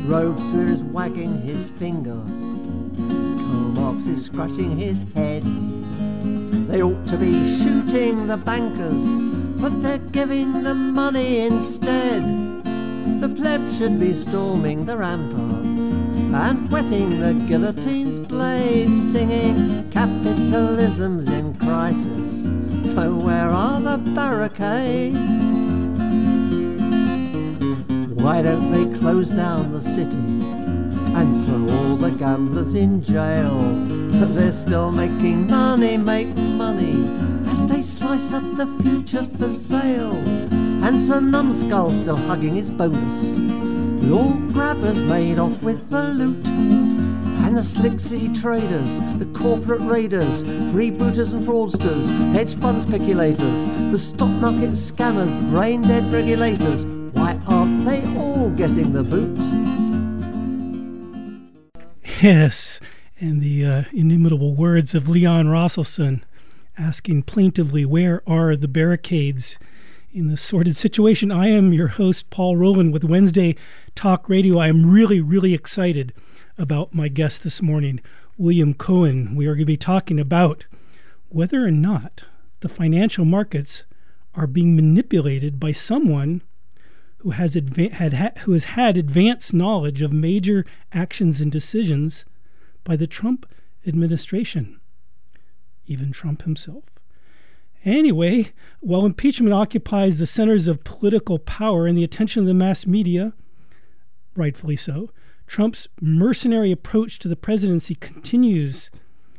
Robespierre is wagging his finger. Karl Marx is scratching his head. They ought to be shooting the bankers, but they're giving them money instead. The plebs should be storming the ramparts and whetting the guillotine's blades, singing capitalism's in crisis, so where are the barricades? Why don't they close down the city and throw all the gamblers in jail? But they're still making money, make money, as they slice up the future for sale. And Sir Numbskull still hugging his bonus. The all grabbers made off with the loot. And the slick city traders, the corporate raiders, freebooters and fraudsters, hedge fund speculators, the stock market scammers, brain-dead regulators, why aren't they all getting the boot? Yes, and the inimitable words of Leon Rosselson asking plaintively, where are the barricades in this sordid situation? I am your host, Paul Rowland, with Wednesday Talk Radio. I am really, really excited about my guest this morning, William Cohen. We are going to be talking about whether or not the financial markets are being manipulated by someone who has had advanced knowledge of major actions and decisions by the Trump administration, even Trump himself. Anyway, while impeachment occupies the centers of political power and the attention of the mass media, rightfully so, Trump's mercenary approach to the presidency continues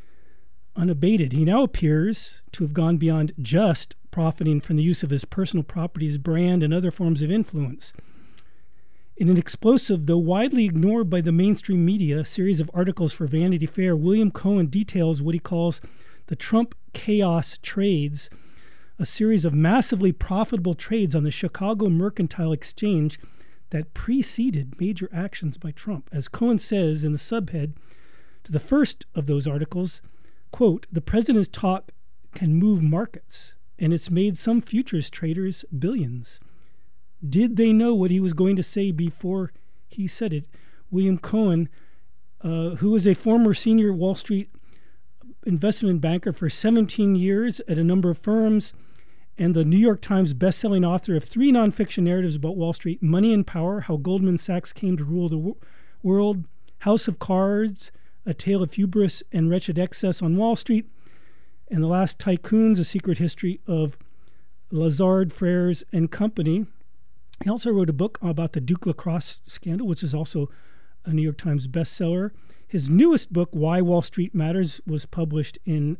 unabated. He now appears to have gone beyond just profiting from the use of his personal properties, brand, and other forms of influence. In an explosive, though widely ignored by the mainstream media, series of articles for Vanity Fair, William Cohen details what he calls the Trump chaos trades, a series of massively profitable trades on the Chicago Mercantile Exchange that preceded major actions by Trump. As Cohen says in the subhead to the first of those articles, quote, the president's talk can move markets, and it's made some futures traders billions. Did they know what he was going to say before he said it? William Cohen, who was a former senior Wall Street investment banker for 17 years at a number of firms, and the New York Times bestselling author of 3 nonfiction narratives about Wall Street: Money and Power, How Goldman Sachs Came to Rule the World, House of Cards, A Tale of Hubris and Wretched Excess on Wall Street, and The Last Tycoons, A Secret History of Lazard, Frères and Company. He also wrote a book about the Duke Lacrosse scandal, which is also a New York Times bestseller. His newest book, Why Wall Street Matters, was published in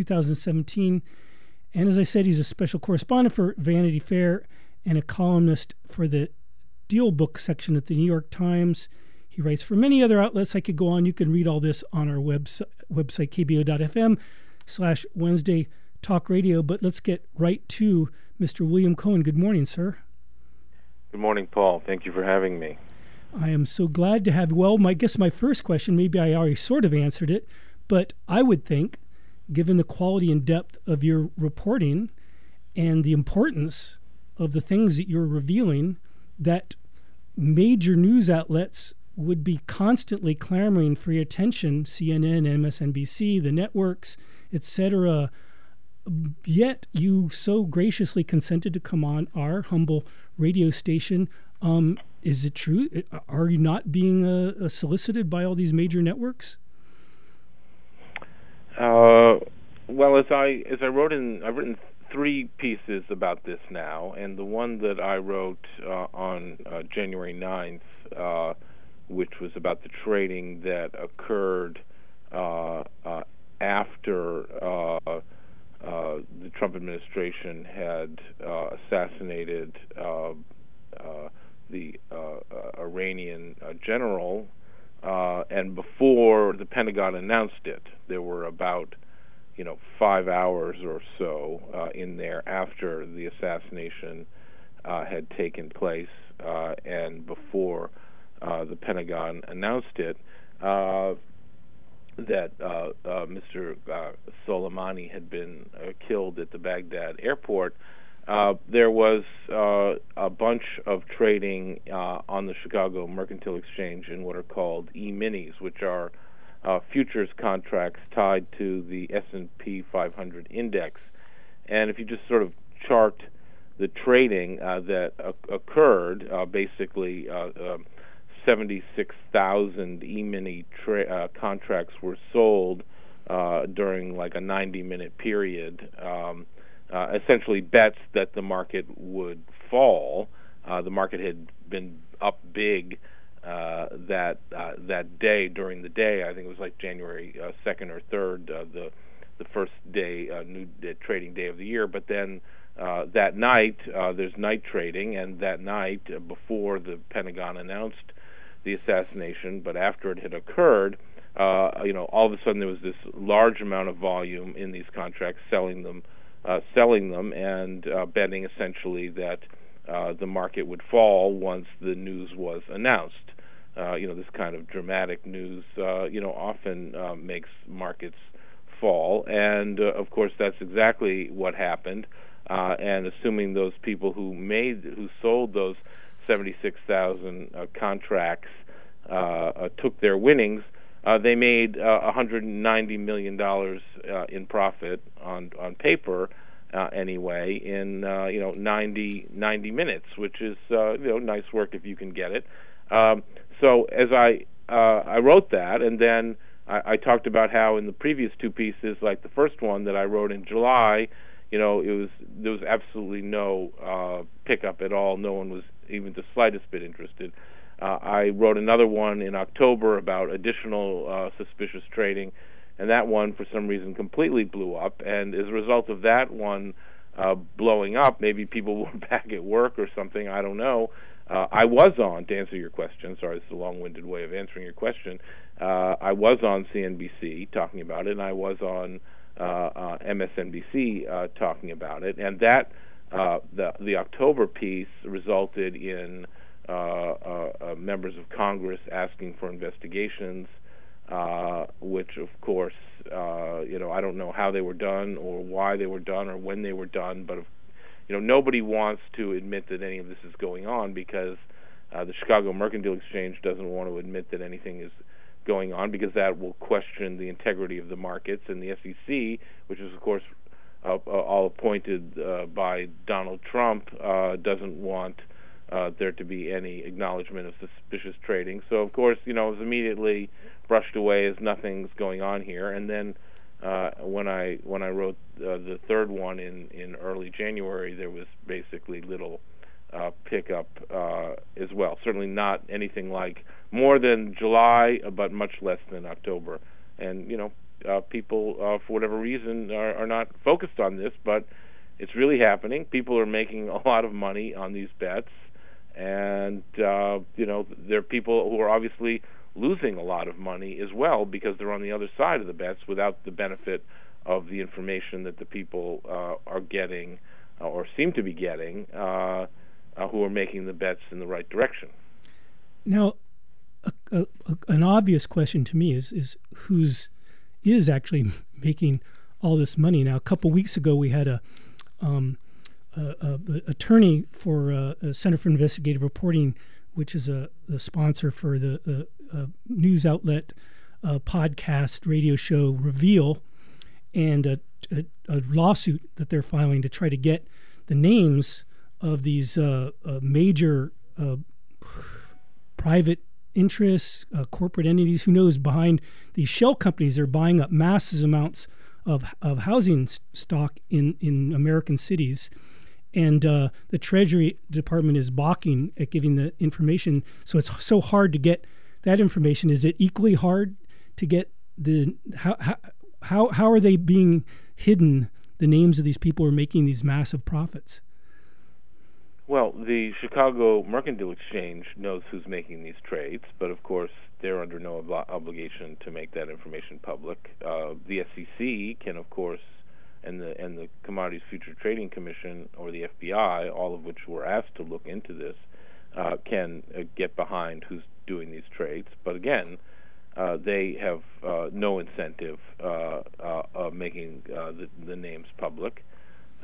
2017. And as I said, he's a special correspondent for Vanity Fair and a columnist for the Deal Book section at the New York Times. He writes for many other outlets. I could go on. You can read all this on our website, kbo.fm/Wednesday Talk Radio. But let's get right to Mr. William Cohen. Good morning, sir. Good morning, Paul. Thank you for having me. I am so glad to have you. Well, I guess my first question, maybe I already sort of answered it, but I would think, given the quality and depth of your reporting and the importance of the things that you're revealing, that major news outlets would be constantly clamoring for your attention, CNN, MSNBC, the networks, etc. Yet you so graciously consented to come on our humble radio station. Is it true? Are you not being solicited by all these major networks? Well, as I wrote I've written 3 pieces about this now, and the one that I wrote on January 9th, which was about the trading that occurred after the Trump administration had assassinated the Iranian general, and before the Pentagon announced it. There were about 5 hours or so in there after the assassination had taken place, and before the Pentagon announced it, that Mr. Soleimani had been killed at the Baghdad airport. there was a bunch of trading on the Chicago Mercantile Exchange in what are called E-minis, which are futures contracts tied to the S&P 500 index. And if you just sort of chart the trading that occurred, basically 76,000 E-mini contracts were sold during like a 90-minute period, essentially bets that the market would fall. The market had been up big that day during the day. I think it was like January 2nd or 3rd, the first day, new trading day of the year. But then that night, there's night trading, and that night, before the Pentagon announced the assassination, but after it had occurred, all of a sudden there was this large amount of volume in these contracts, selling them, and betting essentially that the market would fall once the news was announced. This kind of dramatic news, often makes markets fall, and of course that's exactly what happened. And assuming those people who sold those 76,000 contracts took their winnings, they made $190 million in profit on paper, anyway, in 90 minutes, which is nice work if you can get it. So as I wrote that, and then I talked about how in the previous two pieces, like the first one that I wrote in July, there was absolutely no pickup at all. No one was even the slightest bit interested. I wrote another one in October about additional suspicious trading, and that one, for some reason, completely blew up. And as a result of that one blowing up, maybe people were back at work or something, I don't know. I was on, to answer your question, sorry, this is a long-winded way of answering your question, I was on CNBC talking about it, and I was on MSNBC talking about it, and that the October piece resulted in members of Congress asking for investigations, which of course, I don't know how they were done or why they were done or when they were done, but nobody wants to admit that any of this is going on because the Chicago Mercantile Exchange doesn't want to admit that anything is going on because that will question the integrity of the markets, and the SEC, which is of course all appointed by Donald Trump, doesn't want there to be any acknowledgement of suspicious trading. So of course, it was immediately brushed away as nothing's going on here. And then when I wrote the third one in early January, there was basically little pickup as well. Certainly not anything like more than July, but much less than October. And people for whatever reason are not focused on this, but it's really happening. People are making a lot of money on these bets, and there are people who are obviously losing a lot of money as well because they're on the other side of the bets without the benefit of the information that the people are getting or seem to be getting who are making the bets in the right direction. Now, an obvious question to me is who's actually making all this money. Now, a couple weeks ago, we had a attorney for Center for Investigative Reporting, which is a sponsor for the news outlet podcast radio show Reveal, and a lawsuit that they're filing to try to get the names of these major private interests, corporate entities, who knows, behind these shell companies. They're buying up massive amounts of housing stock in American cities. And the Treasury Department is balking at giving the information, so it's so hard to get that information. Is it equally hard to get how are they being hidden, the names of these people who are making these massive profits? Well, the Chicago Mercantile Exchange knows who's making these trades, but of course they're under no obligation to make that information public. The SEC can, of course, and the Commodities Future Trading Commission or the FBI, all of which were asked to look into this, can get behind who's doing these trades. But again, they have no incentive of making the names public.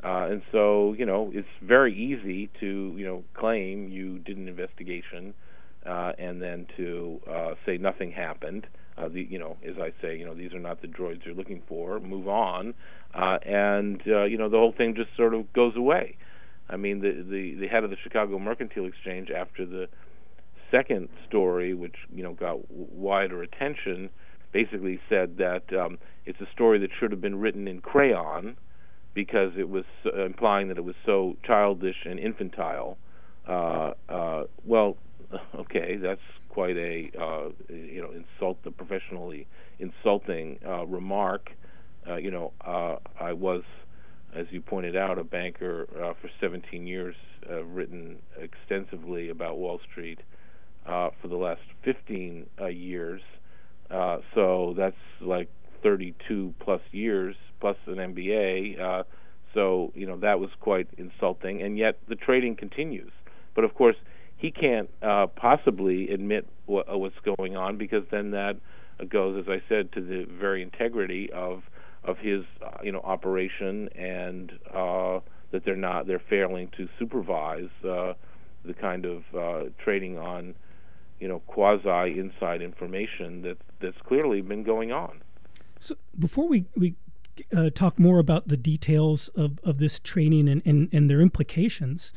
And so, it's very easy to, claim you did an investigation and then to say nothing happened. As I say, these are not the droids you're looking for. Move on, and the whole thing just sort of goes away. I mean, the head of the Chicago Mercantile Exchange, after the second story, which got wider attention, basically said that it's a story that should have been written in crayon because it was implying that it was so childish and infantile. Well, okay, that's quite a professionally insulting remark. I was, as you pointed out, a banker for 17 years, written extensively about Wall Street for the last 15 years. So that's like 32 plus years, plus an MBA. So that was quite insulting, and yet the trading continues. But of course, he can't possibly admit what's going on, because then that goes, as I said, to the very integrity of his operation, and that they're failing to supervise the kind of trading on quasi inside information that's clearly been going on. So before we talk more about the details of this training and their implications,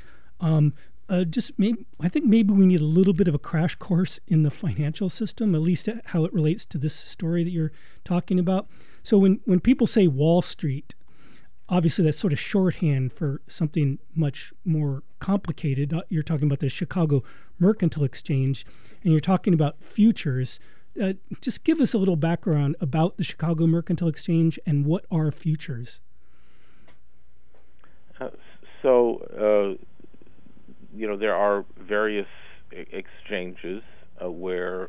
I think maybe we need a little bit of a crash course in the financial system, at least how it relates to this story that you're talking about. So when people say Wall Street, obviously that's sort of shorthand for something much more complicated. You're talking about the Chicago Mercantile Exchange, and you're talking about futures. Just give us a little background about the Chicago Mercantile Exchange and what are futures. There are various exchanges where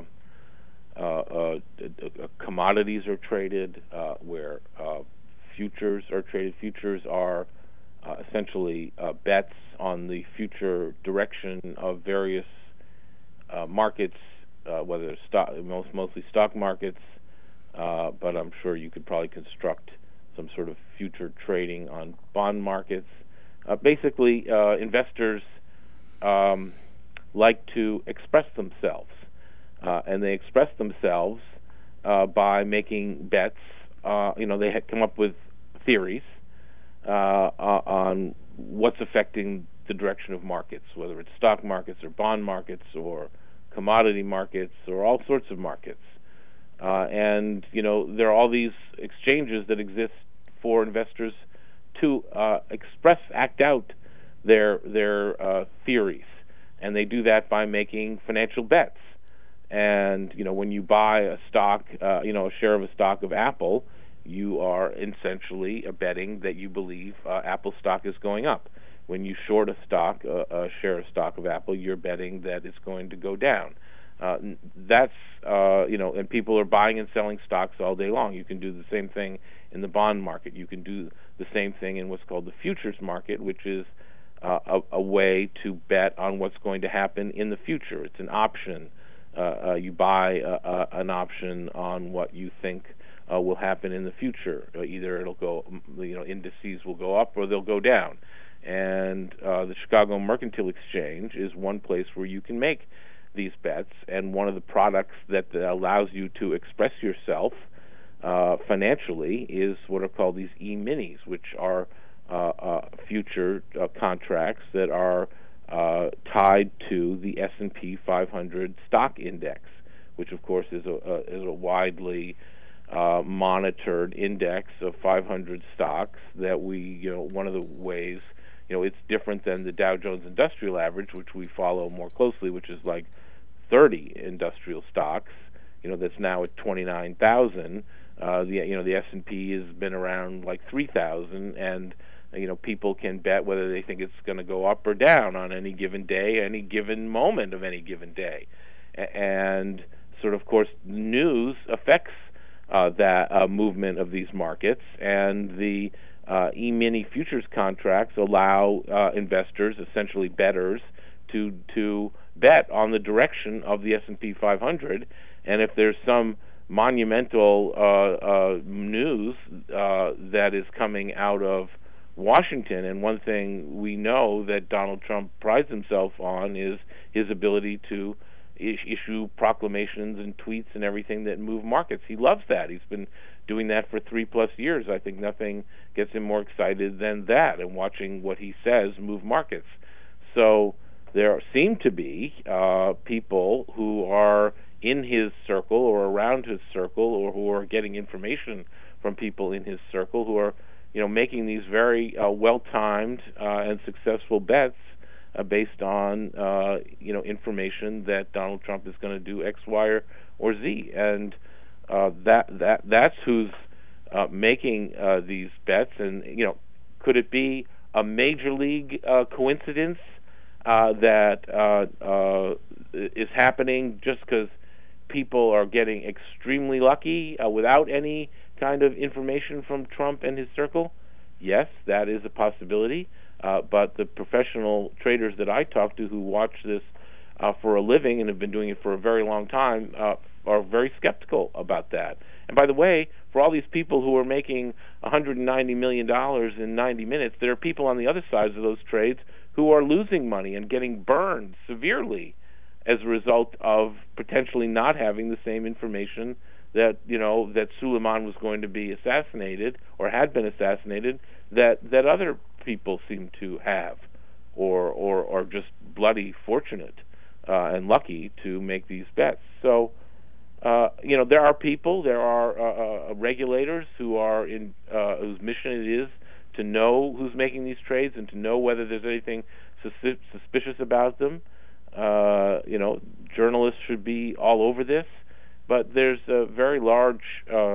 commodities are traded, where futures are traded. Futures are essentially bets on the future direction of various markets, whether it's mostly stock markets, but I'm sure you could probably construct some sort of future trading on bond markets. Basically, investors like to express themselves, and they express themselves by making bets. They come up with theories on what's affecting the direction of markets, whether it's stock markets or bond markets or commodity markets or all sorts of markets. And there are all these exchanges that exist for investors to act out their theories, and they do that by making financial bets. And when you buy a stock, a share of a stock of Apple, you are essentially betting that you believe Apple stock is going up. When you short a share of stock of Apple, you're betting that it's going to go down. That's and people are buying and selling stocks all day long. You can do the same thing in the bond market. You can do the same thing in what's called the futures market, which is a way to bet on what's going to happen in the future. It's an option. You buy an option on what you think will happen in the future. Either it'll go, indices will go up or they'll go down. And the Chicago Mercantile Exchange is one place where you can make these bets, and one of the products that allows you to express yourself financially is what are called these E-minis, which are future contracts that are tied to the S&P 500 stock index, which of course is a widely monitored index of 500 stocks that we, one of the ways, it's different than the Dow Jones Industrial Average, which we follow more closely, which is like 30 industrial stocks, that's now at 29,000. The S&P has been around like 3,000, and people can bet whether they think it's going to go up or down on any given day, any given moment of any given day. And sort of course, news affects that movement of these markets, and the E-mini futures contracts allow investors, essentially bettors, to bet on the direction of the S&P 500. And if there's some monumental news that is coming out of Washington. And one thing we know that Donald Trump prides himself on is his ability to issue proclamations and tweets and everything that move markets. He loves that. He's been doing that for 3+ years. I think nothing gets him more excited than that, and watching what he says move markets. So there seem to be people who are in his circle or around his circle, or who are getting information from people in his circle, who are, making these very well-timed and successful bets based on information that Donald Trump is going to do X, Y, or Z, and that's who's making these bets. And could it be a major league coincidence that is happening just because people are getting extremely lucky without any kind of information from Trump and his circle? Yes, that is a possibility. But the professional traders that I talk to who watch this for a living and have been doing it for a very long time are very skeptical about that. And by the way, for all these people who are making $190 million in 90 minutes, there are people on the other sides of those trades who are losing money and getting burned severely as a result of potentially not having the same information that that Suleiman was going to be assassinated or had been assassinated that other people seem to have, or just bloody fortunate and lucky to make these bets. So there are people, there are regulators who are in whose mission it is to know who's making these trades and to know whether there's anything suspicious about them. Journalists should be all over this, but there's a very large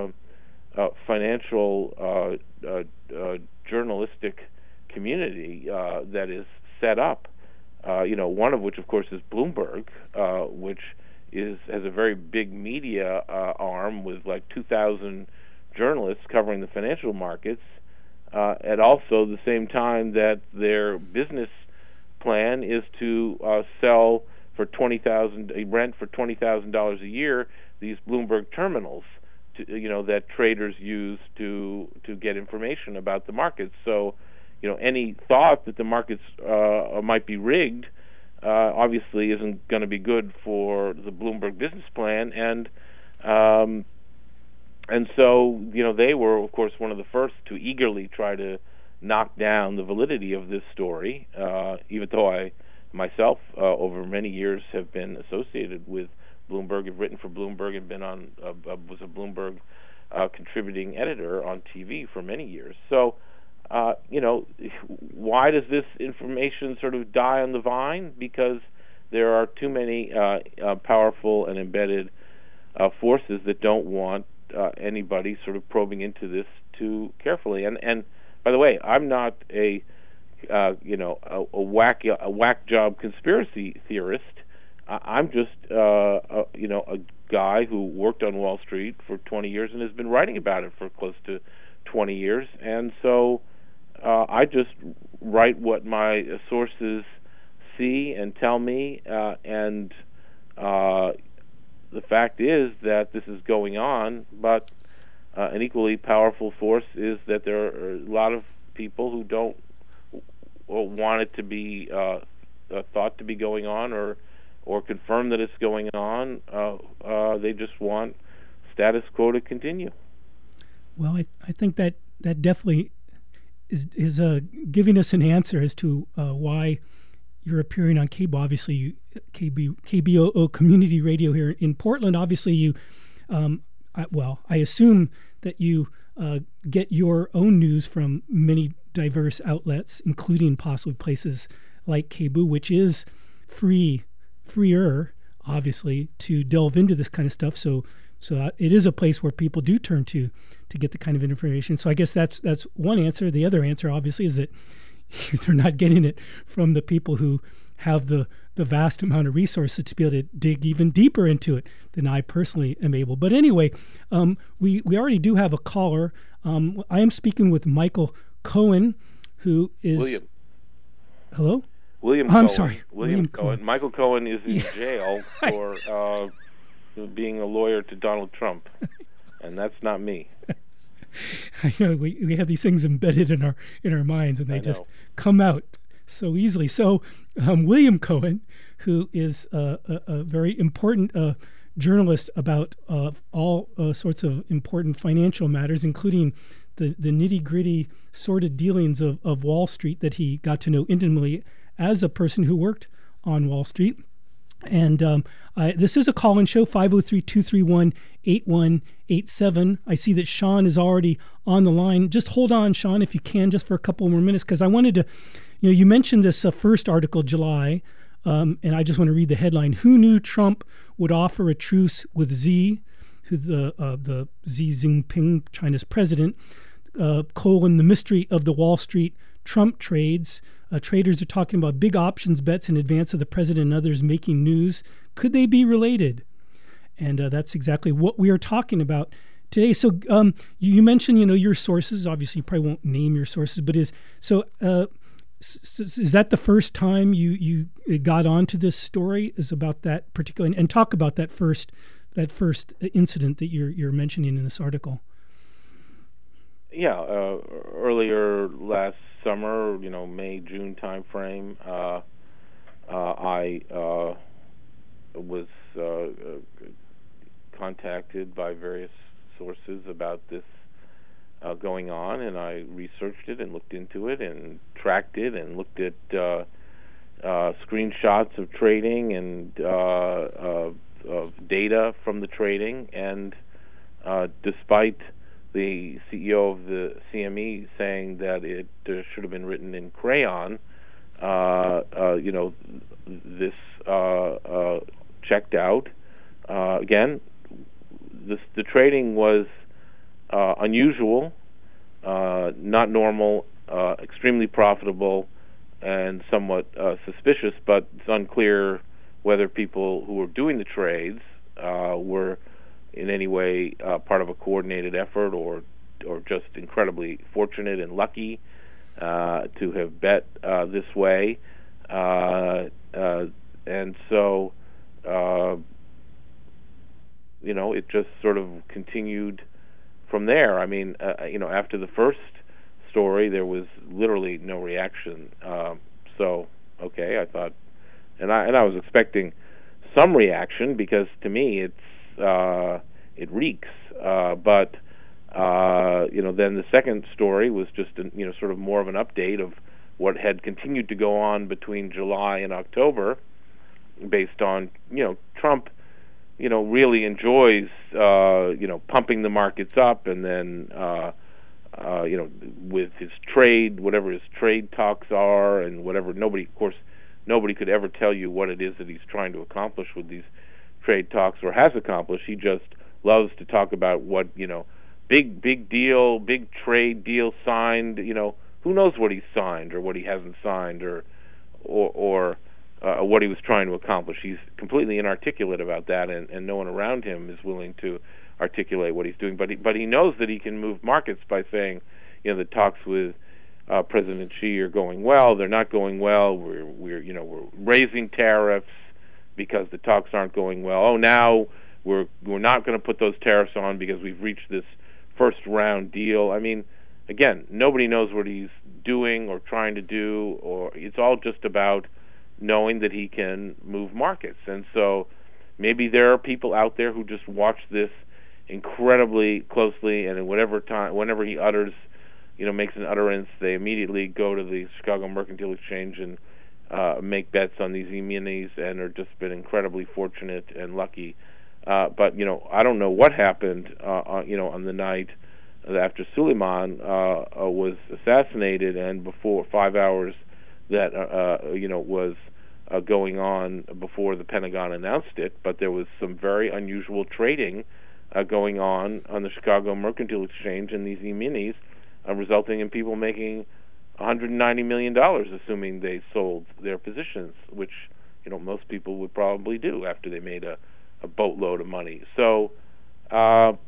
financial journalistic community that is set up. One of which, of course, is Bloomberg, which has a very big media arm with like 2,000 journalists covering the financial markets, at also the same time that their business plan is to sell for rent for $20,000 a year these Bloomberg terminals, that traders use to get information about the markets. So, any thought that the markets might be rigged obviously isn't going to be good for the Bloomberg business plan, and so they were, of course, one of the first to eagerly try to knock down the validity of this story, even though I myself over many years have been associated with Bloomberg, have written for Bloomberg, and been was a Bloomberg contributing editor on TV for many years. So why does this information sort of die on the vine? Because there are too many powerful and embedded forces that don't want anybody sort of probing into this too carefully. And by the way, I'm not a whack job conspiracy theorist. I'm just a guy who worked on Wall Street for 20 years and has been writing about it for close to 20 years, and so I just write what my sources see and tell me, and the fact is that this is going on, but an equally powerful force is that there are a lot of people who don't want it to be thought to be going on or confirm that it's going on. They just want status quo to continue. Well, I think that definitely is giving us an answer as to why you're appearing on cable. Obviously, KBOO Community Radio here in Portland. Obviously, you, I assume that you get your own news from many diverse outlets, including possibly places like KBOO, which is freer, obviously, to delve into this kind of stuff. So it is a place where people do turn to get the kind of information. So I guess that's one answer. The other answer, obviously, is that they're not getting it from the people who have the vast amount of resources to be able to dig even deeper into it than I personally am able. But anyway, we already do have a caller. I am speaking with Michael Cohen, who is... William. Hello? William Cohen. I'm sorry. William Cohen. Michael Cohen is in jail for being a lawyer to Donald Trump, and that's not me. I know we have these things embedded in our minds, and they just come out so easily. So William Cohen, who is a very important journalist about all sorts of important financial matters, including the nitty-gritty sordid dealings of Wall Street that he got to know intimately as a person who worked on Wall Street. And this is a call-in show, 503-231-8187. I see that Sean is already on the line. Just hold on, Sean, if you can, just for a couple more minutes, because I wanted to, you mentioned this first article, July, and I just want to read the headline. Who knew Trump would offer a truce with Xi, who's the Xi Jinping, China's president, the mystery of the Wall Street Trump trades. Traders are talking about big options bets in advance of the president and others making news. Could they be related? And that's exactly what we are talking about today. So you mentioned, your sources. Obviously, you probably won't name your sources, but is that the first time you got onto this story? Is about that particular, and talk about that first incident that you're mentioning in this article. Yeah, earlier last summer, May, June timeframe, I was contacted by various sources about this going on, and I researched it and looked into it and tracked it and looked at screenshots of trading and of data from the trading, and despite the CEO of the CME saying that it should have been written in crayon, this checked out. Again, the trading was unusual, not normal, extremely profitable, and somewhat suspicious, but it's unclear whether people who were doing the trades were in any way part of a coordinated effort or just incredibly fortunate and lucky to have bet this way. And so, it just sort of continued from there. I mean, after the first story, there was literally no reaction. So, okay, I thought, and I was expecting some reaction, because to me it reeks. But then the second story was just sort of more of an update of what had continued to go on between July and October, based on Trump really enjoys pumping the markets up, and then with his trade, whatever his trade talks are, and whatever, nobody could ever tell you what it is that he's trying to accomplish with these trade talks, or has accomplished. He just loves to talk about what big deal, big trade deal signed. Who knows what he's signed or what he hasn't signed, or what he was trying to accomplish. He's completely inarticulate about that, and no one around him is willing to articulate what he's doing. But he knows that he can move markets by saying, the talks with President Xi are going well. They're not going well. We're raising tariffs because the talks aren't going well. Oh, now we're not going to put those tariffs on because we've reached this first round deal. I mean, again, nobody knows what he's doing or trying to do, or it's all just about knowing that he can move markets. And so maybe there are people out there who just watch this incredibly closely, and at whenever he utters, makes an utterance, they immediately go to the Chicago Mercantile Exchange and make bets on these E-minis, and are just been incredibly fortunate and lucky. But I don't know what happened on the night after Soleimani was assassinated, and before 5 hours that was going on before the Pentagon announced it. But there was some very unusual trading going on the Chicago Mercantile Exchange in these E-minis, resulting in people making $190 million, assuming they sold their positions, which most people would probably do after they made a boatload of money. So, to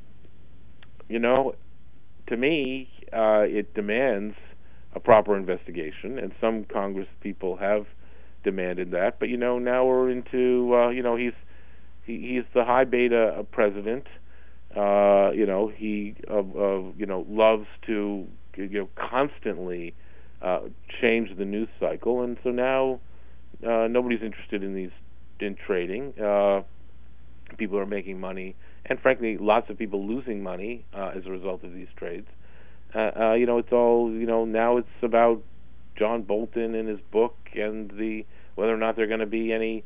me, it demands a proper investigation, and some Congress people have demanded that. But now we're into he's the high beta president he loves to constantly change the news cycle, and so now nobody's interested in trading. People are making money, and frankly, lots of people losing money as a result of these trades. It's all now it's about John Bolton and his book and whether or not there are going to be any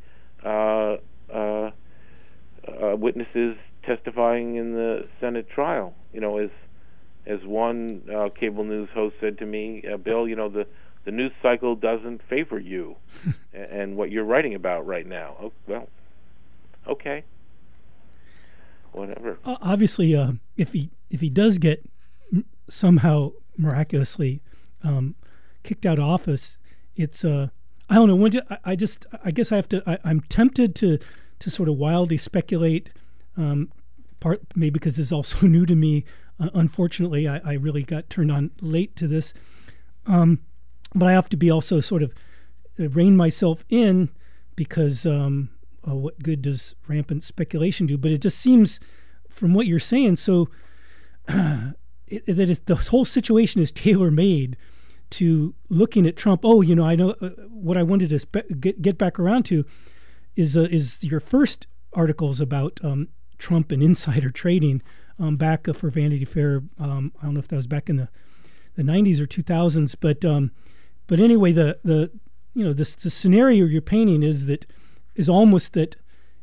witnesses testifying in the Senate trial. As one cable news host said to me, Bill, the news cycle doesn't favor you and what you're writing about right now. Oh, well, okay, whatever. Obviously, if he does get somehow miraculously kicked out of office, it's I don't know. I guess I have to. I'm tempted to sort of wildly speculate. Part maybe because this is also new to me. Unfortunately, I really got turned on late to this. But I have to be also sort of rein myself in because what good does rampant speculation do? But it just seems, from what you're saying, so that the whole situation is tailor-made to looking at Trump. Oh, I know what I wanted to get back around to is your first articles about Trump and insider trading back for Vanity Fair. I don't know if that was back in the 90s or 2000s, but anyway, the scenario you're painting is almost that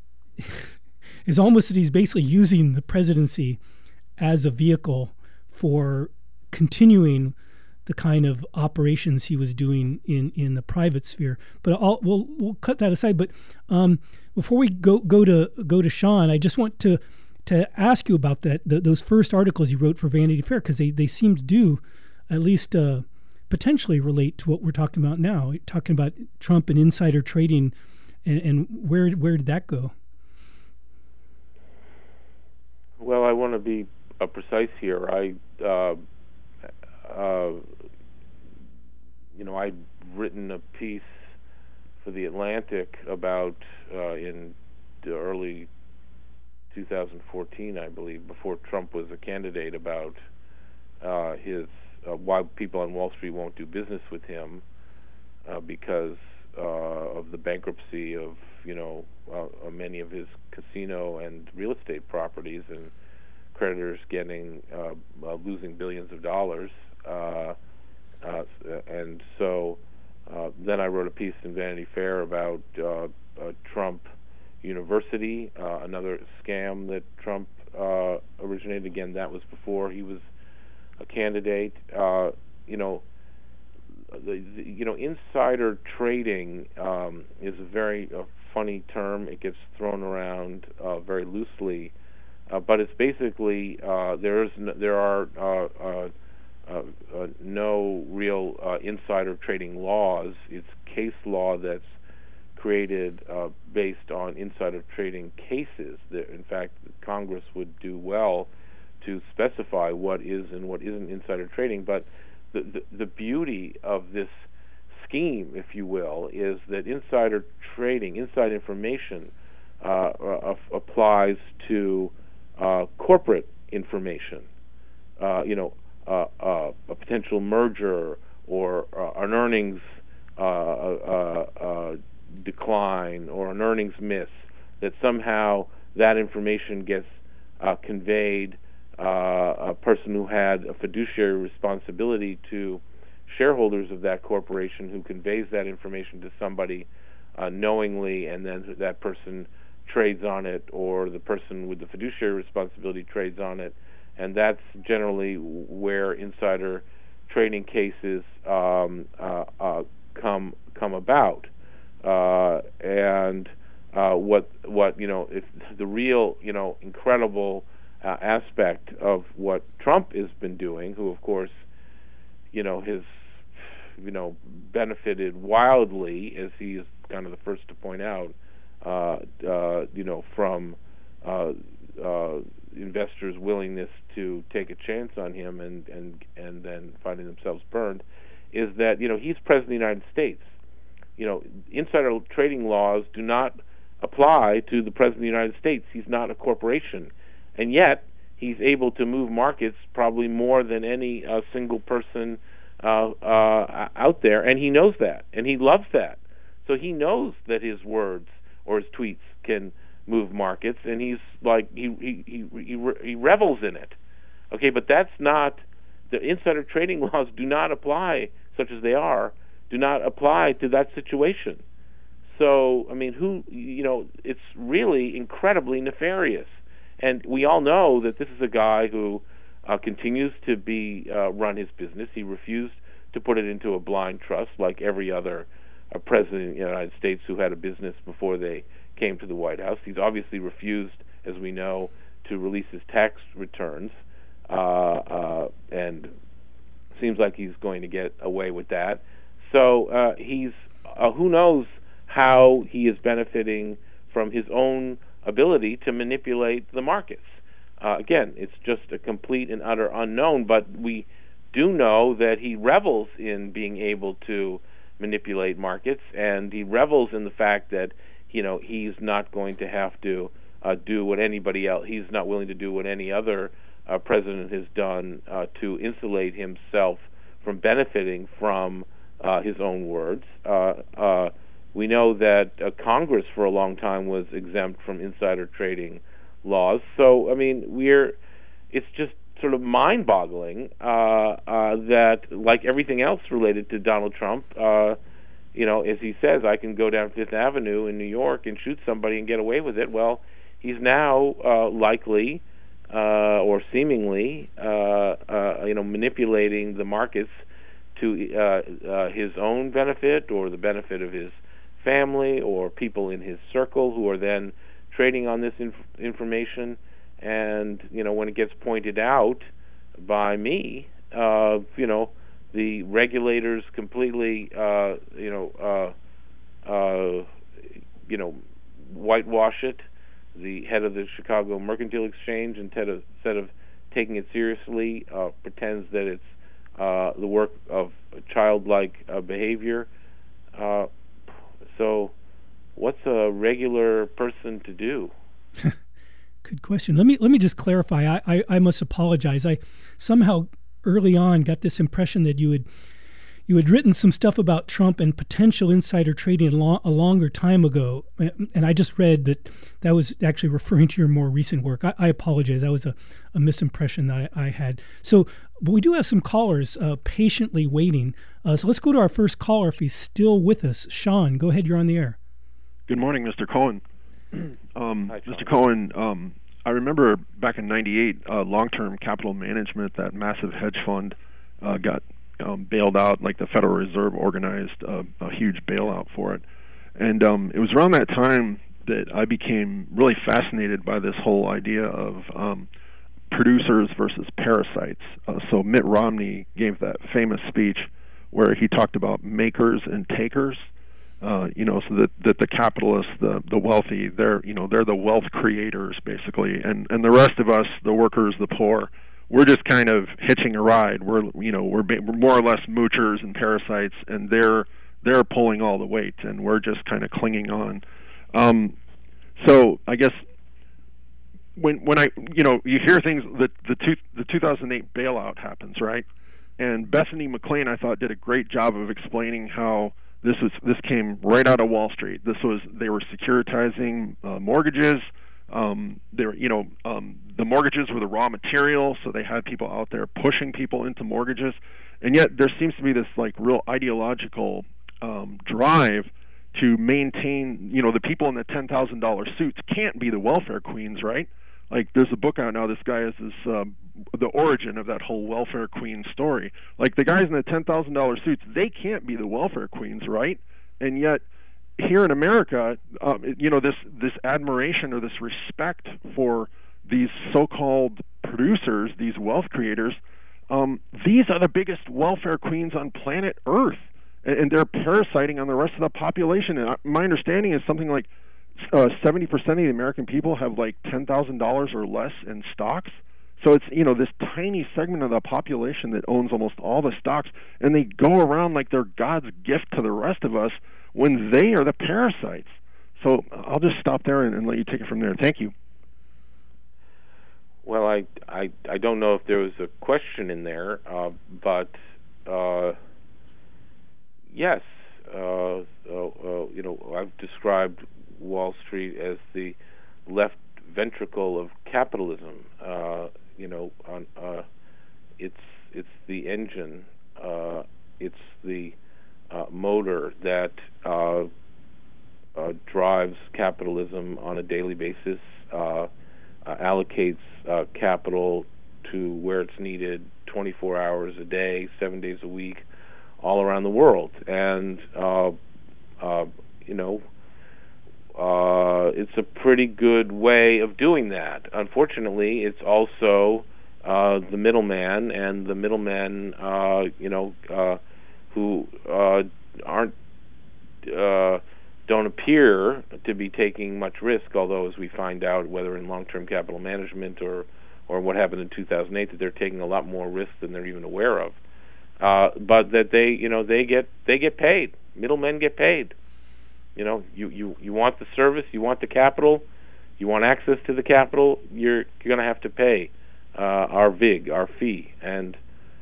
he's basically using the presidency as a vehicle for continuing the kind of operations he was doing in the private sphere. But we'll cut that aside. But before we go to Sean, I just want to ask you about those first articles you wrote for Vanity Fair, because they seem to do at least potentially relate to what we're talking about now. You're talking about Trump and insider trading, and where did that go? Well, I want to be precise here. I'd written a piece for The Atlantic about in the early 2014, I believe, before Trump was a candidate, about his why people on Wall Street won't do business with him because of the bankruptcy of many of his casino and real estate properties, and creditors losing billions of dollars. And so then I wrote a piece in Vanity Fair about Trump University, another scam that Trump originated. Again, that was before he was a candidate. Insider trading is a very funny term. It gets thrown around very loosely, but it's basically there are no real insider trading laws. It's case law that's created based on insider trading cases. In fact, Congress would do well to specify what is and what isn't insider trading. But the beauty of this scheme, if you will, is that insider trading, inside information, applies to corporate information. A potential merger or an earnings decline or an earnings miss, that somehow that information gets conveyed. A person who had a fiduciary responsibility to shareholders of that corporation, who conveys that information to somebody knowingly, and then that person trades on it, or the person with the fiduciary responsibility trades on it. And that's generally where insider trading cases come about. And what if the real incredible aspect of what Trump has been doing, who of course has benefited wildly, as he is kind of the first to point out, from investors' willingness to take a chance on him and then finding themselves burned, is that he's president of the United States. Insider trading laws do not apply to the president of the United States. He's not a corporation, and yet he's able to move markets probably more than any single person out there, and he knows that, and he loves that. So he knows that his words or his tweets can move markets, and he's like he revels in it. Okay, but that's not, the insider trading laws do not apply, such as they are, do not apply to that situation. So I mean, it's really incredibly nefarious, and we all know that this is a guy who continues to run his business. He refused to put it into a blind trust like every other president of the United States who had a business before they came to the White House. He's obviously refused, as we know, to release his tax returns, and seems like he's going to get away with that. So he's who knows how he is benefiting from his own ability to manipulate the markets. Again, it's just a complete and utter unknown, but we do know that he revels in being able to manipulate markets, and he revels in the fact that he's not going to have to do what anybody else, he's not willing to do what any other president has done to insulate himself from benefiting from his own words. We know that Congress for a long time was exempt from insider trading laws. So I mean, it's just sort of mind-boggling that, like everything else related to Donald Trump, as he says, I can go down Fifth Avenue in New York and shoot somebody and get away with it. Well, he's now likely or seemingly, manipulating the markets to his own benefit or the benefit of his family or people in his circle who are then trading on this information. And when it gets pointed out by me, the regulators completely whitewash it. The head of the Chicago Mercantile Exchange, instead of taking it seriously, pretends that it's the work of childlike behavior. So what's a regular person to do? Good question. Let me just clarify. I must apologize. I somehow early on got this impression that you had written some stuff about Trump and potential insider trading a longer time ago, and I just read that was actually referring to your more recent work. I apologize. That was a misimpression that I had. So, but we do have some callers patiently waiting. So let's go to our first caller if he's still with us. Sean, go ahead. You're on the air. Good morning, Mr. Cohen. Hi, Mr. Cohen, I remember back in '98, long-term capital management, that massive hedge fund got bailed out, like the Federal Reserve organized a huge bailout for it. And it was around that time that I became really fascinated by this whole idea of producers versus parasites. So Mitt Romney gave that famous speech where he talked about makers and takers. So that the capitalists, the wealthy, they're the wealth creators basically, and the rest of us, the workers, the poor, we're just kind of hitching a ride. We're more or less moochers and parasites, and they're pulling all the weight, and we're just kind of clinging on. So I guess when you hear things that the 2008 bailout happens, right? And Bethany McLean, I thought, did a great job of explaining how this came right out of Wall Street. They were securitizing mortgages. The mortgages were the raw material, so they had people out there pushing people into mortgages. And yet there seems to be this like real ideological drive to maintain. The people in the $10,000 suits can't be the welfare queens, right? Like, there's a book out now. This guy is the origin of that whole welfare queen story. Like, the guys in the $10,000 suits, they can't be the welfare queens, right? And yet, here in America, this admiration or this respect for these so-called producers, these wealth creators, these are the biggest welfare queens on planet Earth, and they're parasiting on the rest of the population. And my understanding is something like 70% of the American people have like $10,000 or less in stocks. So it's, this tiny segment of the population that owns almost all the stocks, and they go around like they're God's gift to the rest of us when they are the parasites. So I'll just stop there and let you take it from there. Thank you. Well, I don't know if there was a question in there, but yes, I've described Wall Street as the left ventricle of capitalism. It's the engine, it's the motor that drives capitalism on a daily basis, allocates capital to where it's needed 24 hours a day, 7 days a week, all around the world. And it's a pretty good way of doing that. Unfortunately, it's also the middleman, and the middlemen, who don't appear to be taking much risk, although as we find out, whether in long-term capital management or what happened in 2008, that they're taking a lot more risk than they're even aware of. But that they get paid. Middlemen get paid. You want the service, you want the capital, you want access to the capital, you're going to have to pay our VIG, our fee. And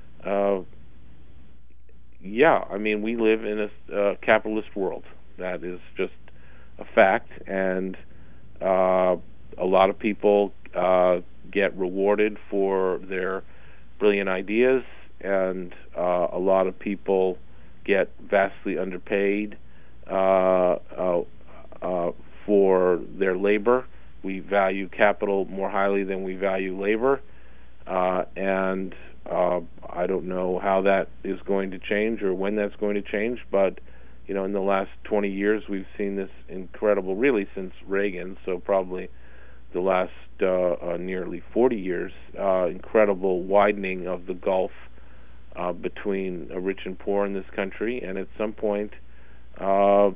we live in a capitalist world. That is just a fact, and a lot of people get rewarded for their brilliant ideas, and a lot of people get vastly underpaid for their labor. We value capital more highly than we value labor, and I don't know how that is going to change or when that's going to change, but in the last 20 years, we've seen this incredible, really since Reagan, so probably the last nearly 40 years, incredible widening of the gulf between rich and poor in this country. And at some point, as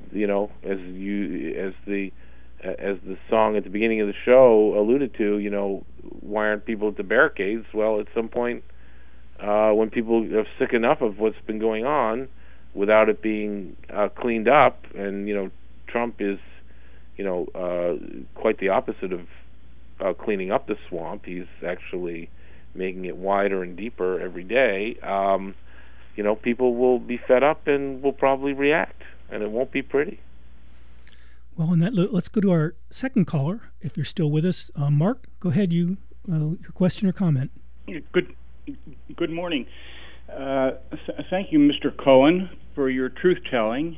the song at the beginning of the show alluded to, why aren't people at the barricades? Well, at some point, when people are sick enough of what's been going on, without it being cleaned up, and Trump is quite the opposite of cleaning up the swamp. He's actually making it wider and deeper every day. People will be fed up and will probably react, and it won't be pretty. Well, on that, let's go to our second caller, if you're still with us. Mark, go ahead. Your question or comment. Good morning. Thank you, Mr. Cohen, for your truth-telling.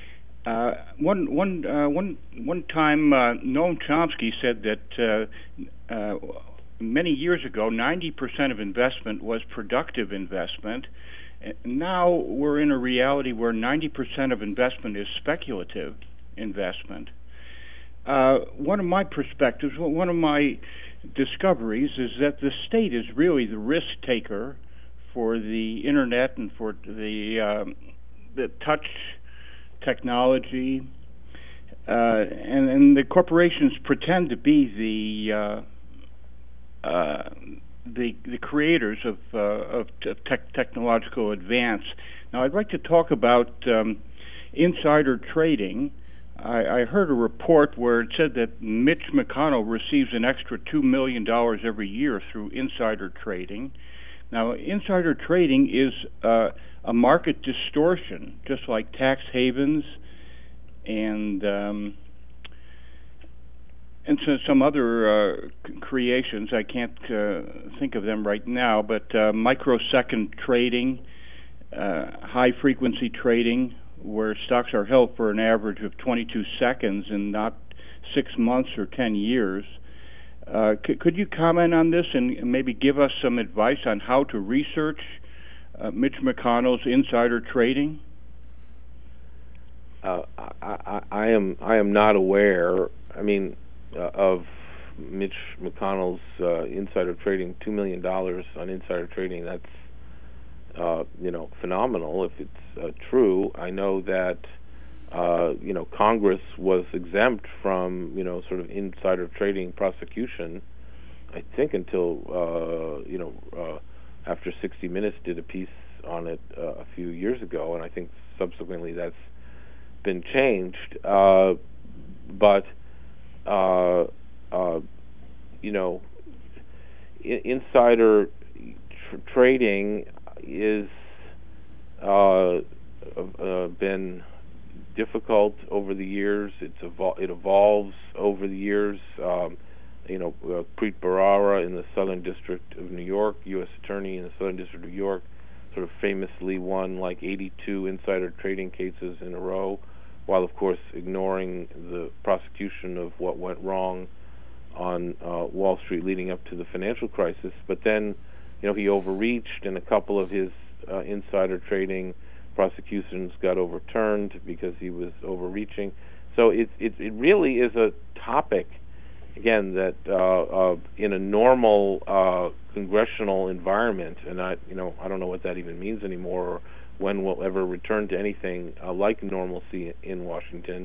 One time, Noam Chomsky said that many years ago, 90% of investment was productive investment. Now we're in a reality where 90% of investment is speculative investment. One of my perspectives, one of my discoveries, is that the state is really the risk taker for the internet and for the touch technology, and the corporations pretend to be the creators of technological advance. Now, I'd like to talk about insider trading. I heard a report where it said that Mitch McConnell receives an extra $2 million every year through insider trading. Now, insider trading is a market distortion, just like tax havens and so some other creations. I can't think of them right now, but microsecond trading, high-frequency trading, where stocks are held for an average of 22 seconds and not 6 months or 10 years. Could you comment on this and maybe give us some advice on how to research Mitch McConnell's insider trading? I am not aware. Of Mitch McConnell's insider trading. $2 million on insider trading. That's phenomenal if it's true. I know that Congress was exempt from sort of insider trading prosecution, I think, until after 60 Minutes did a piece on it a few years ago, and I think subsequently that's been changed. But insider trading is been difficult over the years. It evolves over the years. Preet Bharara in the Southern District of New York, U.S. Attorney in the Southern District of New York, sort of famously won like 82 insider trading cases in a row, while of course ignoring the prosecution of what went wrong on Wall Street leading up to the financial crisis. But then, he overreached, and a couple of his insider trading prosecutions got overturned because he was overreaching. So it really is a topic, again, that in a normal congressional environment, and I don't know what that even means anymore, or when we'll ever return to anything like normalcy in Washington.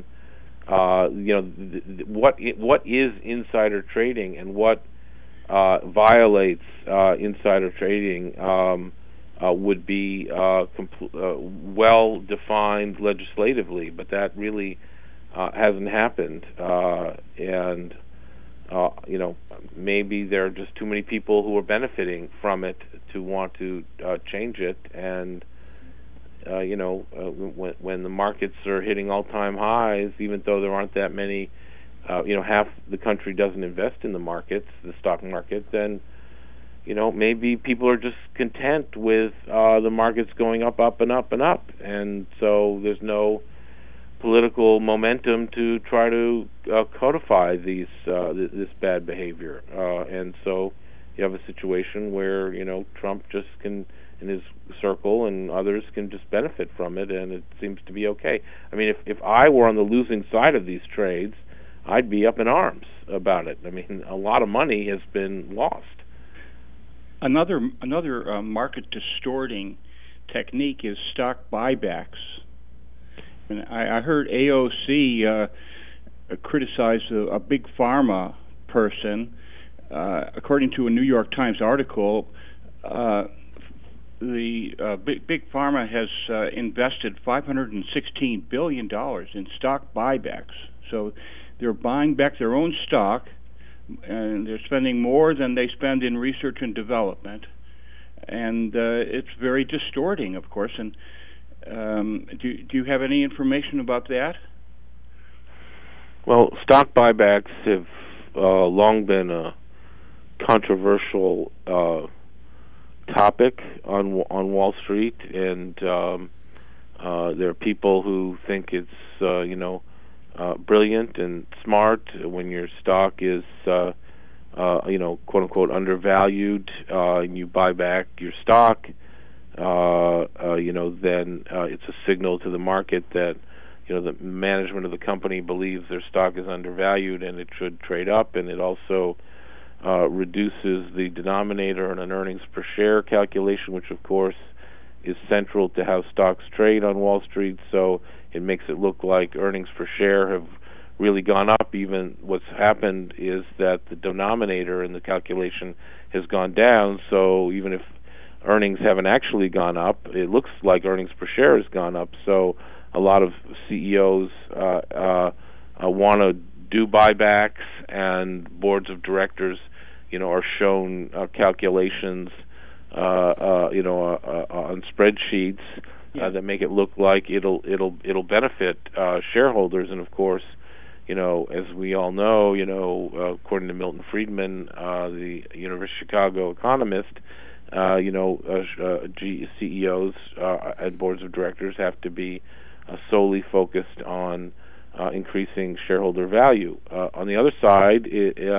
What is insider trading and what violates insider trading would be well defined legislatively, but that really hasn't happened, and maybe there are just too many people who are benefiting from it to want to change it. And when the markets are hitting all-time highs, even though there aren't that many, half the country doesn't invest in the markets, the stock market, then maybe people are just content with the markets going up, up, and up, and up, and so there's no political momentum to try to codify this bad behavior, and so you have a situation where Trump just can, in his circle, and others can just benefit from it, and it seems to be okay. I mean, if I were on the losing side of these trades, I'd be up in arms about it. I mean, a lot of money has been lost. Another market distorting technique is stock buybacks. And I heard AOC criticize a big pharma person. According to a New York Times article, the big pharma has invested $516 billion in stock buybacks. So they're buying back their own stock, and they're spending more than they spend in research and development, and it's very distorting, of course. And do you have any information about that? Well, stock buybacks have long been a controversial topic on Wall Street, and there are people who think it's brilliant and smart when your stock is quote unquote undervalued, and you buy back your stock, then it's a signal to the market that the management of the company believes their stock is undervalued and it should trade up, and it also reduces the denominator in an earnings per share calculation, which of course is central to how stocks trade on Wall Street. So it makes it look like earnings per share have really gone up. Even what's happened is that the denominator in the calculation has gone down, so even if earnings haven't actually gone up, it looks like earnings per share has gone up. So a lot of CEOs want to do buybacks, and boards of directors are shown calculations on spreadsheets that make it look like it'll benefit shareholders. And of course, as we all know, according to Milton Friedman, the University of Chicago economist, CEOs and boards of directors have to be solely focused on increasing shareholder value. On the other side,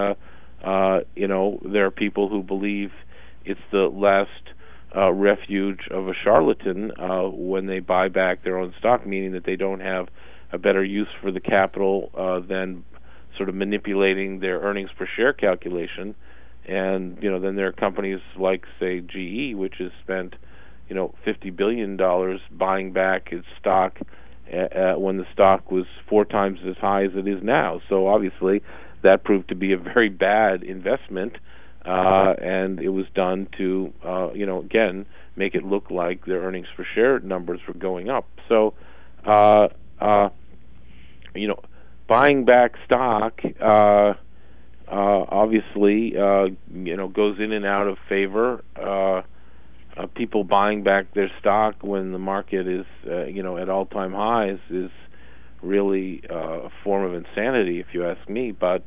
there are people who believe it's the last refuge of a charlatan when they buy back their own stock, meaning that they don't have a better use for the capital than sort of manipulating their earnings per share calculation. And then there are companies like, say, GE, which has spent $50 billion buying back its stock when the stock was 4 times as high as it is now. So obviously that proved to be a very bad investment, and it was done to again make it look like their earnings per share numbers were going up. So buying back stock obviously, goes in and out of favor. People buying back their stock when the market is, at all-time highs is really a form of insanity, if you ask me. But,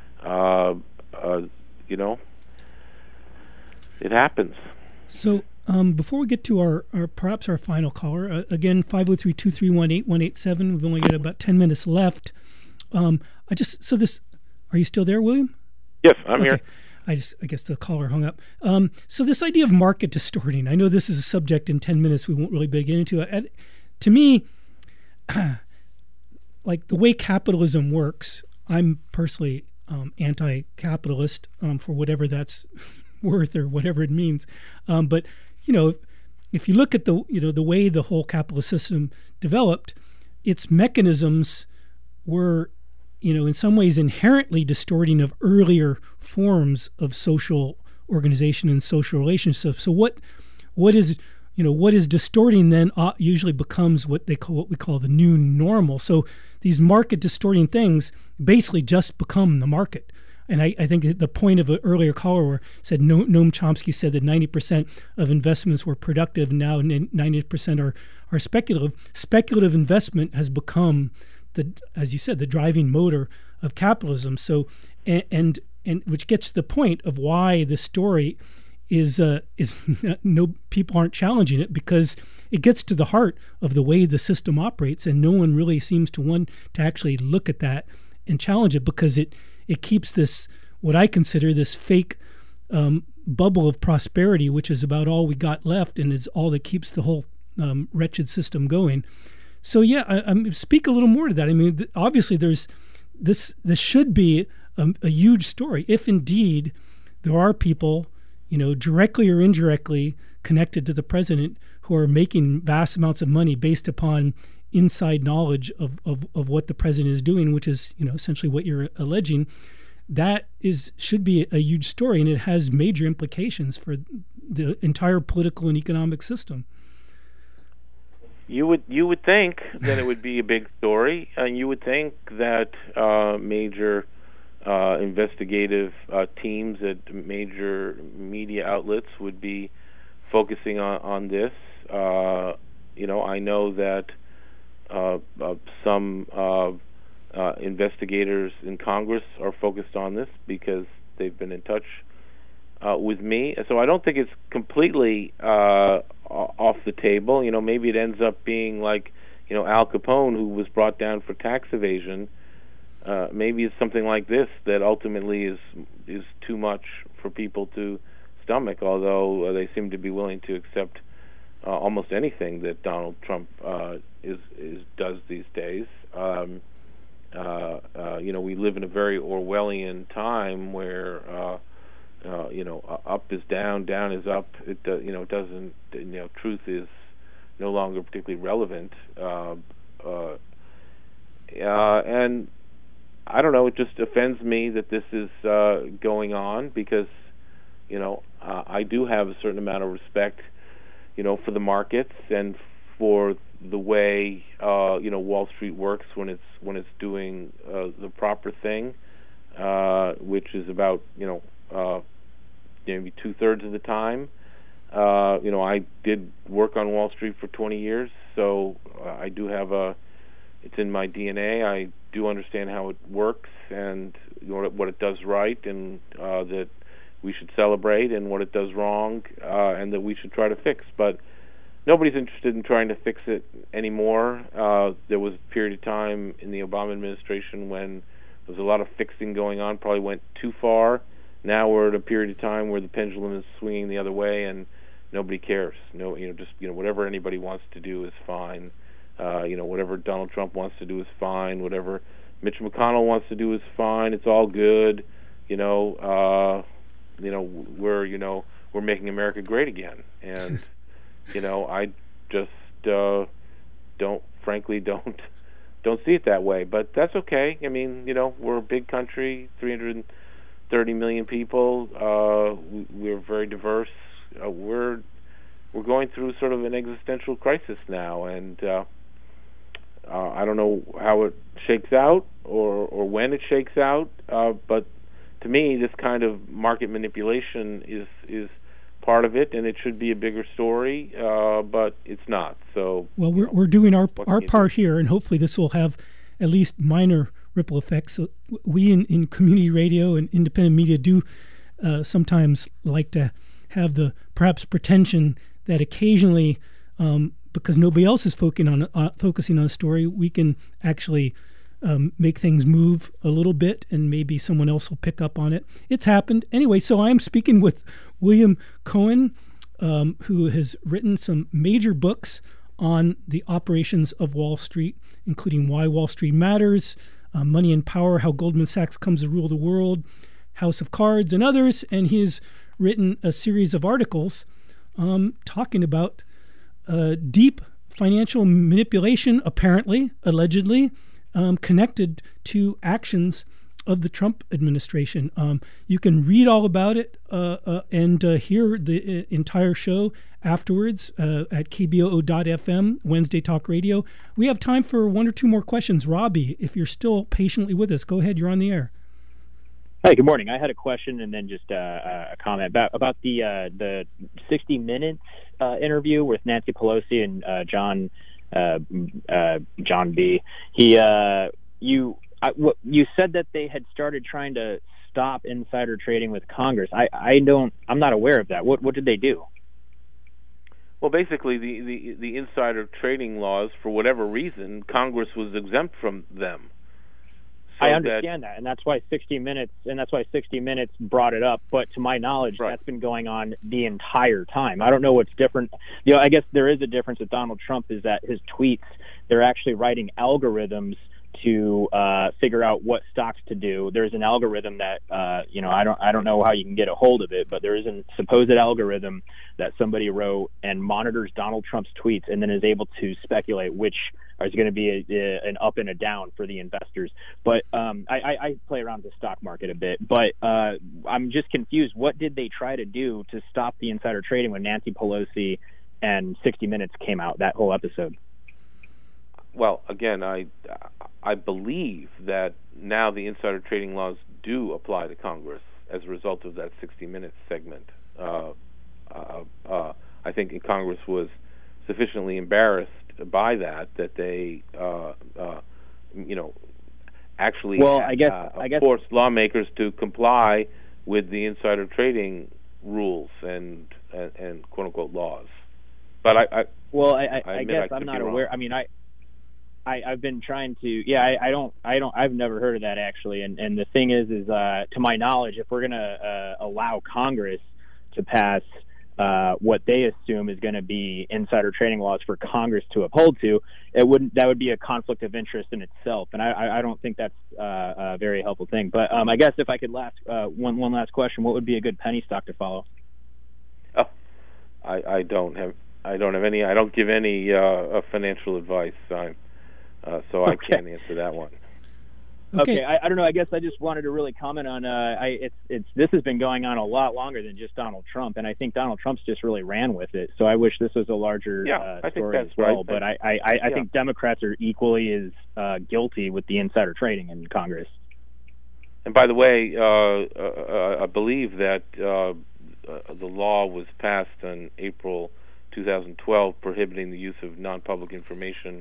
it happens. So before we get to our perhaps our final caller, again, 503-231-8187. We've only got about 10 minutes left. Are you still there, William? Yes, I'm here. I guess the caller hung up. So this idea of market distorting, I know this is a subject in 10 minutes we won't really get into. To me, like the way capitalism works, I'm personally anti-capitalist for whatever that's worth or whatever it means. But if you look at the way the whole capitalist system developed, its mechanisms were in some ways inherently distorting of earlier forms of social organization and social relationships. So what is distorting then usually becomes what we call the new normal. So these market distorting things basically just become the market. And I think the point of an earlier caller said Noam Chomsky said that 90% of investments were productive, and now 90% are speculative. Speculative investment has become, as you said, the driving motor of capitalism. So, and which gets to the point of why the story is no, people aren't challenging it, because it gets to the heart of the way the system operates, and no one really seems to want to actually look at that and challenge it, because it keeps this, what I consider this fake bubble of prosperity, which is about all we got left and is all that keeps the whole wretched system going. So yeah, I speak a little more to that. I mean, obviously there's this should be a huge story if indeed there are people, directly or indirectly connected to the president who are making vast amounts of money based upon inside knowledge of what the president is doing, which is, essentially what you're alleging. That should be a huge story, and it has major implications for the entire political and economic system. You would think that it would be a big story, and you would think that major investigative teams at major media outlets would be focusing on this. I know that some investigators in Congress are focused on this because they've been in touch with me. So I don't think it's completely off the table. Maybe it ends up being like, Al Capone, who was brought down for tax evasion. Maybe it's something like this that ultimately is too much for people to stomach, although they seem to be willing to accept almost anything that Donald Trump does these days. We live in a very Orwellian time where up is down, down is up. It doesn't. Truth is no longer particularly relevant. And I don't know. It just offends me that this is going on, because I do have a certain amount of respect, for the markets and for the way Wall Street works when it's doing the proper thing, which is about maybe 2/3 of the time. I did work on Wall Street for 20 years, so I do have it's in my DNA. I do understand how it works and what it does right, and that we should celebrate, and what it does wrong, and that we should try to fix. But nobody's interested in trying to fix it anymore. There was a period of time in the Obama administration when there was a lot of fixing going on, probably went too far. Now we're at a period of time where the pendulum is swinging the other way, and nobody cares. Whatever anybody wants to do is fine. Whatever Donald Trump wants to do is fine. Whatever Mitch McConnell wants to do is fine. It's all good. We're making America great again, and I just don't see it that way. But that's okay. I mean, we're a big country, 330 million people. We're very diverse. We're going through sort of an existential crisis now, and I don't know how it shakes out or when it shakes out. But to me, this kind of market manipulation is part of it, and it should be a bigger story, but it's not. So, well, we're doing our part here, and hopefully this will have at least minor ripple effects. So we in community radio and independent media do sometimes like to have the perhaps pretension that occasionally, because nobody else is focusing on a story, we can actually make things move a little bit, and maybe someone else will pick up on it. It's happened. Anyway, so I'm speaking with William Cohen, who has written some major books on the operations of Wall Street, including Why Wall Street Matters, Money and Power, How Goldman Sachs Comes to Rule the World, House of Cards, and others. And he has written a series of articles talking about deep financial manipulation, apparently, allegedly, connected to actions of the Trump administration. You can read all about it and hear the entire show afterwards at KBOO.FM, Wednesday Talk Radio. We have time for one or two more questions. Robbie, if you're still patiently with us, go ahead. You're on the air. Hi, good morning. I had a question and then just a comment about the 60 Minutes interview with Nancy Pelosi and John B. You said that they had started trying to stop insider trading with Congress. I'm not aware of that. What did they do? Well, basically, the insider trading laws, for whatever reason, Congress was exempt from them. So I understand that, and that's why 60 Minutes brought it up. But to my knowledge, right, that's been going on the entire time. I don't know what's different. I guess there is a difference with Donald Trump, is that his tweets, they're actually writing algorithms to figure out what stocks to do. There's an algorithm that I don't know how you can get a hold of it, but there is a supposed algorithm that somebody wrote and monitors Donald Trump's tweets and then is able to speculate which is going to be an up and a down for the investors. But I play around with the stock market a bit, but I'm just confused. What did they try to do to stop the insider trading when Nancy Pelosi and 60 Minutes came out, that whole episode? Well, again, I believe that now the insider trading laws do apply to Congress as a result of that 60 Minutes segment. I think Congress was sufficiently embarrassed by that they actually forced lawmakers to comply with the insider trading rules and quote unquote laws. But I guess I'm not aware. I mean, I've been trying to. I've never heard of that actually. And the thing is to my knowledge, if we're going to allow Congress to pass what they assume is going to be insider trading laws for Congress to uphold to, that would be a conflict of interest in itself. And I don't think that's a very helpful thing. But I guess if I could one last question, what would be a good penny stock to follow? Oh, I don't have any. I don't give any financial advice. So I can't answer that one. Okay, I don't know. I guess I just wanted to really comment on. This has been going on a lot longer than just Donald Trump, and I think Donald Trump's just really ran with it. So I wish this was a larger story as well. Right. But I think Democrats are equally as guilty with the insider trading in Congress. And by the way, I believe that the law was passed in April 2012 prohibiting the use of non-public information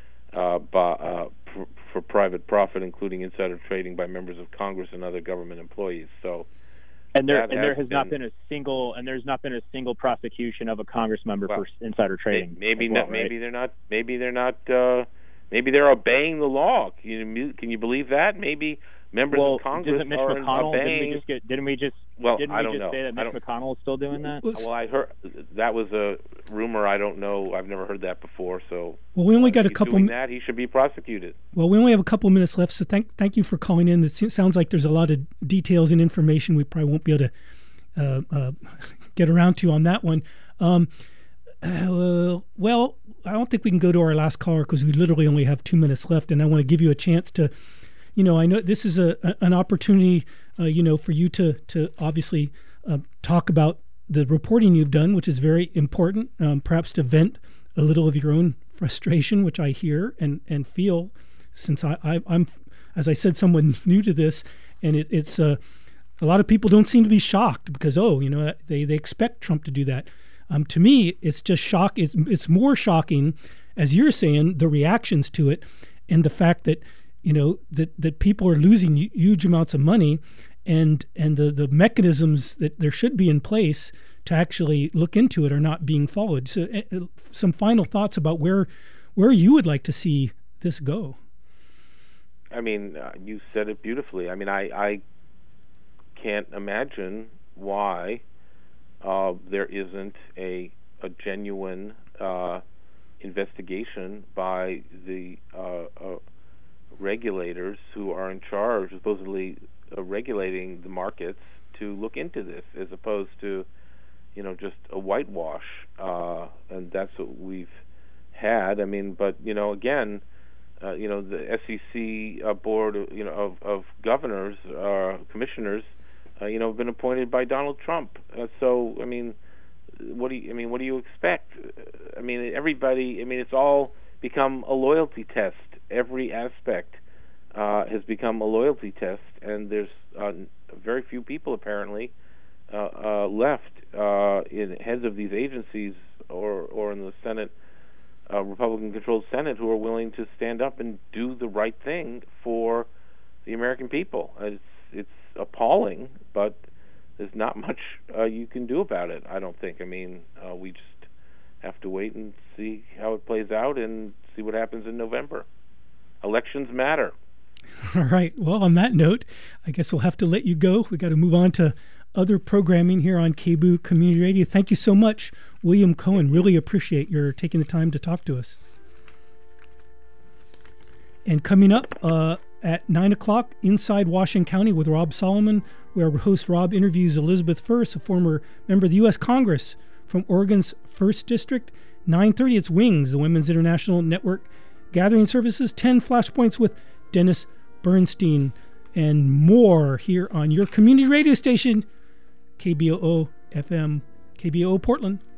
for private profit, including insider trading by members of Congress and other government employees. So, there's not been a single prosecution of a Congress member for insider trading. Maybe they're not. Maybe they're obeying the law. Can you believe that? Maybe members of Congress are obeying. Didn't we just say that Mitch McConnell is still doing that? Well, I heard that was a rumor. I don't know. I've never heard that before. So, well, we only got a couple. Doing that, he should be prosecuted. Well, we only have a couple minutes left. So thank you for calling in. It sounds like there's a lot of details and information we probably won't be able to get around to on that one. Well, I don't think we can go to our last caller because we literally only have 2 minutes left, and I want to give you a chance to. I know this is an opportunity, for you to obviously talk about the reporting you've done, which is very important, perhaps to vent a little of your own frustration, which I hear and feel, since I'm, as I said, someone new to this, and it's A lot of people don't seem to be shocked because, they expect Trump to do that. To me, it's just shock. It's more shocking, as you're saying, the reactions to it, and the fact that that people are losing huge amounts of money, and the mechanisms that there should be in place to actually look into it are not being followed. So, some final thoughts about where you would like to see this go. I mean, you said it beautifully. I mean, I can't imagine why there isn't a genuine investigation by the regulators who are in charge, supposedly regulating the markets, to look into this, as opposed to, just a whitewash. And that's what we've had. I mean, but again, the SEC board, of governors, commissioners, have been appointed by Donald Trump. So, I mean, what do you expect? I mean, everybody. I mean, it's all become a loyalty test. Every aspect has become a loyalty test, and there's very few people apparently left in heads of these agencies or in the Senate, Republican-controlled Senate, who are willing to stand up and do the right thing for the American people. It's appalling, but there's not much you can do about it, I don't think. I mean, we just have to wait and see how it plays out and see what happens in November. Elections matter. All right. Well, on that note, I guess we'll have to let you go. We got to move on to other programming here on KBOO Community Radio. Thank you so much, William Cohen. Really appreciate your taking the time to talk to us. And coming up at 9 o'clock, Inside Washington County with Rob Solomon, where host Rob interviews Elizabeth First, a former member of the U.S. Congress from Oregon's 1st District. 9:30, it's Wings, the Women's International Network Gathering Services. 10 Flashpoints with Dennis Bernstein, and more here on your community radio station, KBOO FM, KBOO Portland.